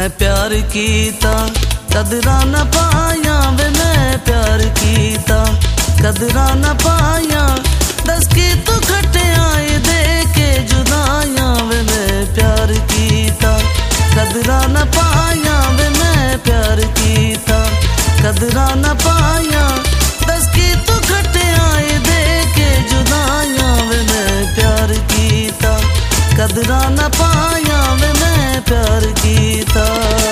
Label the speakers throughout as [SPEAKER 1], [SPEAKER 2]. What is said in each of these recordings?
[SPEAKER 1] मैं प्यार कीता कदरा न पाया वे, मैं प्यार कीता कदरा न पाया। दस की तू खटे आए दे के जुदाया वे, मैं प्यार कीता कदरा न पाया वे, मैं प्यार कीता कदरा न पाया। दस की तू खटे आए दे के जुदाया वे, मैं प्यार कीता कदरा न पाया वे, मैं प्यार कीता।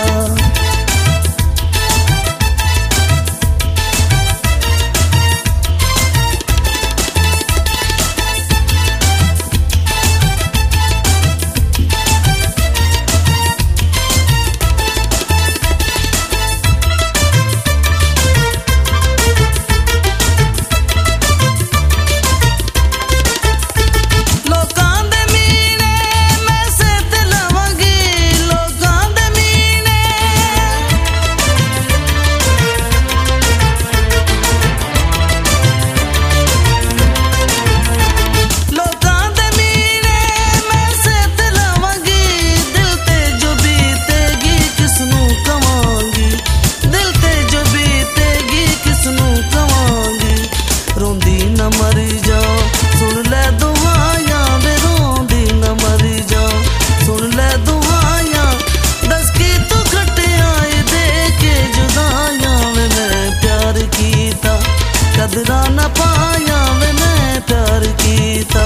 [SPEAKER 1] कदरा न पाया वे, मैं प्यार कीता।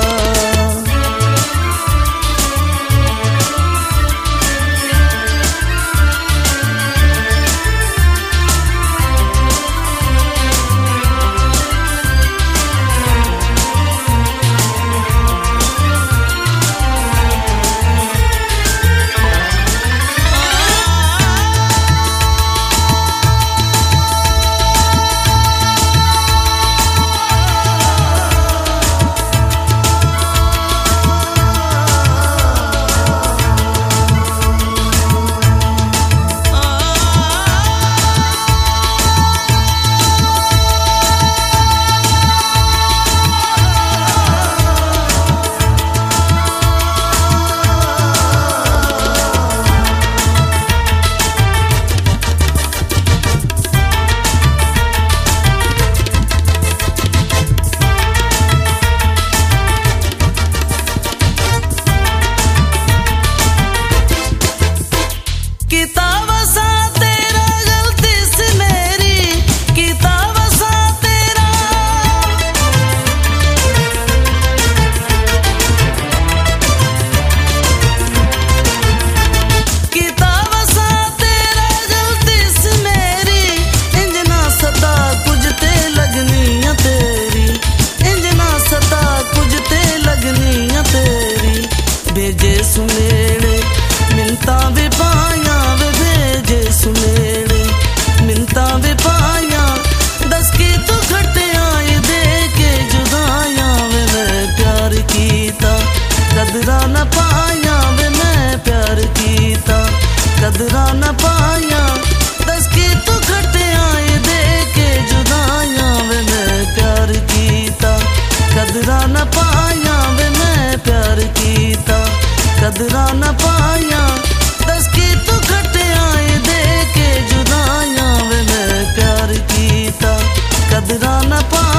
[SPEAKER 1] भेजे सुनेड़े मिन्ता भी पाया वे, भेजे सुनेड़े मिन्ता भी पाया। दस की तू खटे आए दे के जुदाया वे, मैं प्यार कीता कदरा न पाया वे, मैं प्यार कीता कदरा न पाया। दस की तू खटे आए दे के जुदाया वे, मैं प्यार कीता कदरा न पाया वे, मैं प्यार कीता कदरा न पाया। दस की तू खटे आए दे के जुदाया वे, मैं प्यार कीता कदरा न पाया।